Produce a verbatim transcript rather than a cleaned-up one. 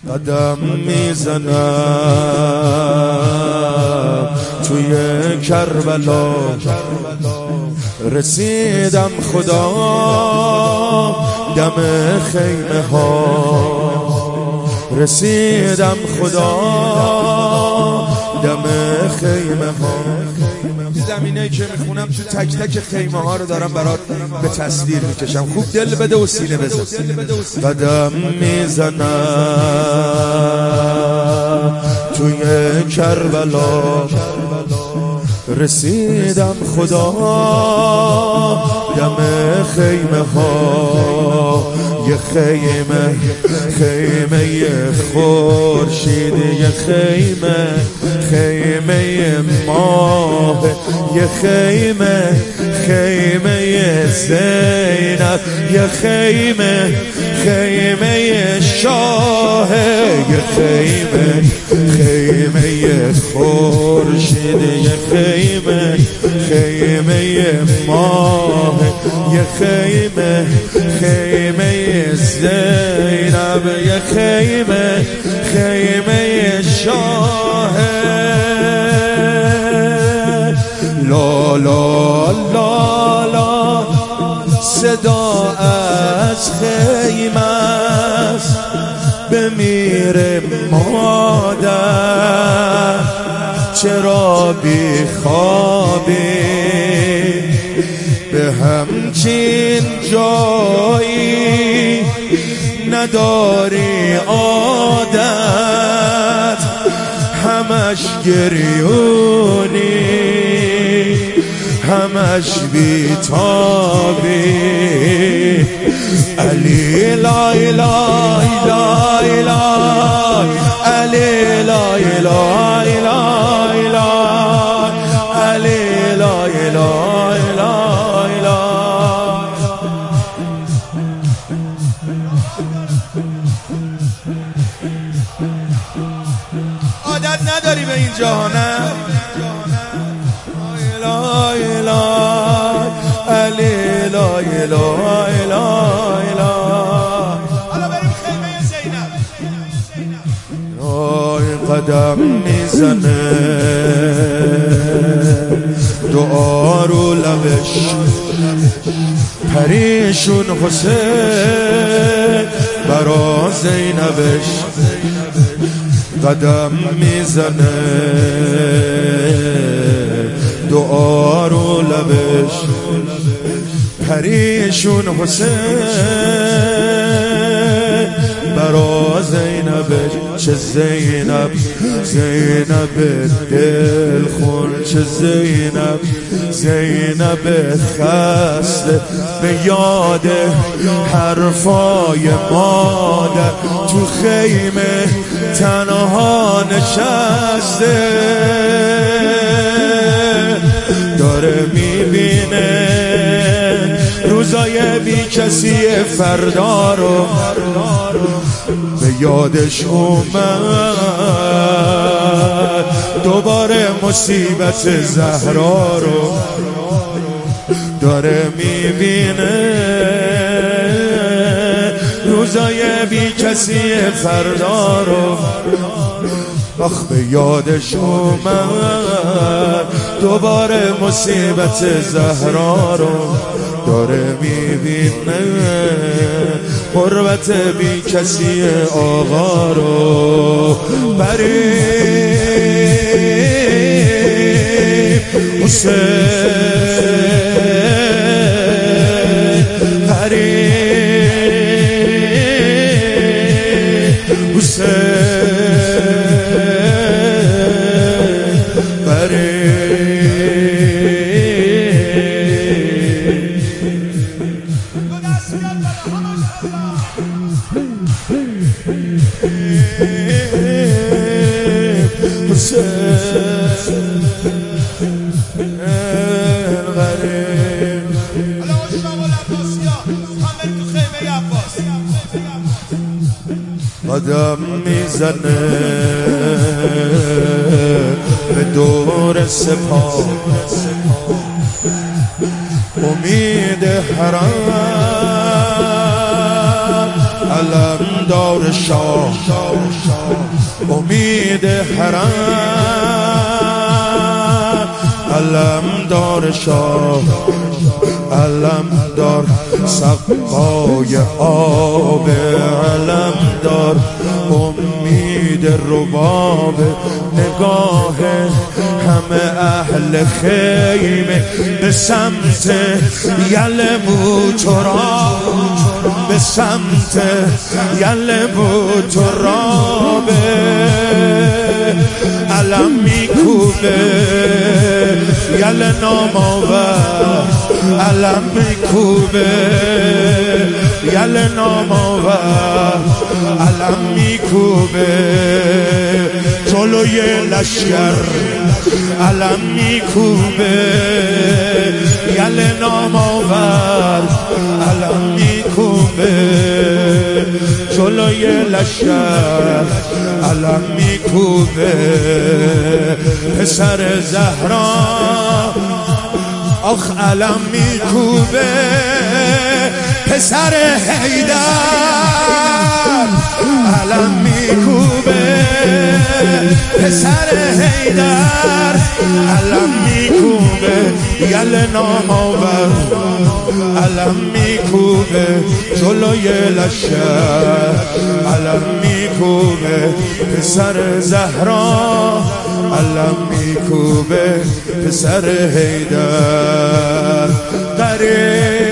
قدم میزنم توی کربلا، رسیدم خدا دم خیمه ها، رسیدم خدا دم خیمه ها. زمینه‌ای که میخونم تو تک تک خیمه ها رو دارم برات به تصویر میکشم. خوب دل بده و سینه بزن. قدم میزنم توی کربلا، رسیدم خدا دم خیمه ها. یه خیمه خیمه خورشید، یه خیمه خیمه ماه، یه خیمه خیمه زینب، یه خیمه خیمه شاه، یه خیمه خیمه خورشید، یه خیمه خیمه ماه، یه خیمه خیمه زینب، یه خیمه خیمه شاه. لا لا لا لا صدا از خیمه است، بمیره مادر چرا بی خوابی، به همچین جایی نداری عادت، همش گریونی همش بیتابی. علی لا اله الا الله، علی لا اله الا الله، علی لا اله الا الله. عادت نداری به این جهانه. لا اله علی لا اله الا الله. حالا بریم خیمه زینب. رای قدم میزنه دعا رو لبش، پریشون حسین برا زینبش. قدم میزنه دعا رو لبش، پریشون حسین برا زینبش. چه زینب زینب دل خون، چه زینب زینب خسته به یاد حرفای مادر، تو خیمه تنها نشسته، داره میبینه روزای بی کسی فردا رو، به یادش اومد دوباره مصیبت زهرا رو، داره میبینه روزای بی کسی فردا رو. آخ به یادش اومد دوباره مصیبت زهرا رو، داره میبینه قربت بی کسی آقا رو. بریم حسین، بریم حسین، قدم میزنه به دور سپاه، امید حرم علم دار شاه امید حرم علم دار شاه علم دار سقای آب علم دار امید رباب نگاه همه اهل خیمه به سمت یلمو تراب به سمت یلمو ترابه علم میکوبه یل نامآور علم میکوبه یل نامآور علم میکوبه جلوی لشکر علم میکوبه یل نامآور علم میکوبه جلوی لشکر علم میکوبه پسر زهرا آخ علم میکوبه پسر حیدر علم میکوبه پسر حیدر علم میکوبه یل نامآور علم میکوبه جلوی لشکر علم میکوبه پسر زهرا علم میکوبه پسر حیدر قریب